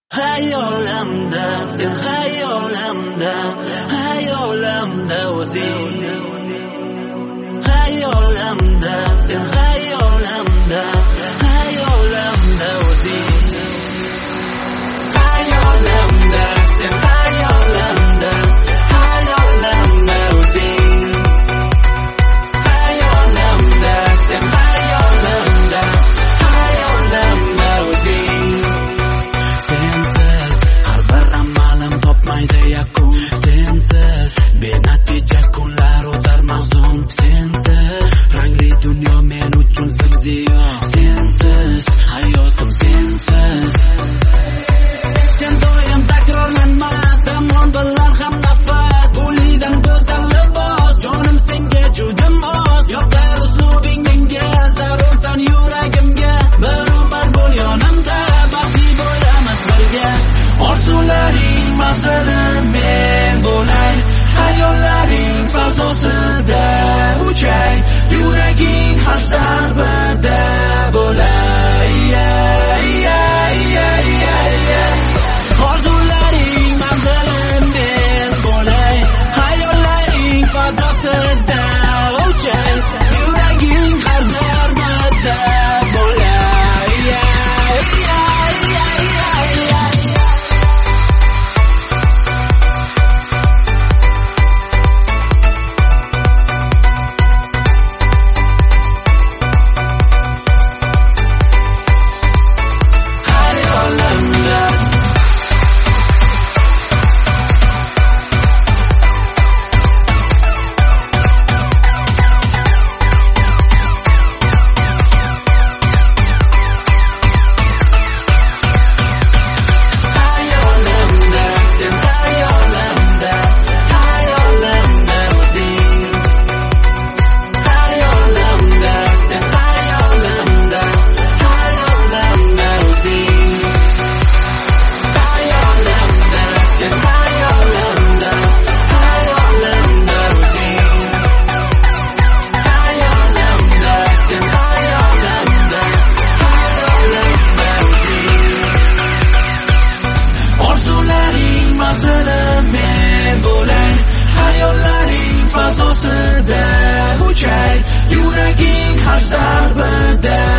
Hayolimda sen hayolimda o'zing hayolimda sen hayolimda o'zing hayolimda sen hayolimda o'zing hayolimda sen hayolimda o'zing sensiz har bir amalim topmaydi yakun sensiz benatija kunlar o'tar mahzun sensiz rangli dunyo men uchun zimziyo sensiz hayotim sensiz sen doim takrorlanmas zamon bilan ham nafas bo'lidan go'zal libos jonim senga juda mos yoqar uslubing menga zarursan yuragimga bir umr bo'l yonimda baxtli bo'lamiz birga orzularing manzilim men bo'lay hayollaring fazosida uchay yuraging har zarbida bo'lay orzularing manzilim men bo'lay hayollaring fazosida uchay yuraging har zarbida bo'lay yuraging har zarbida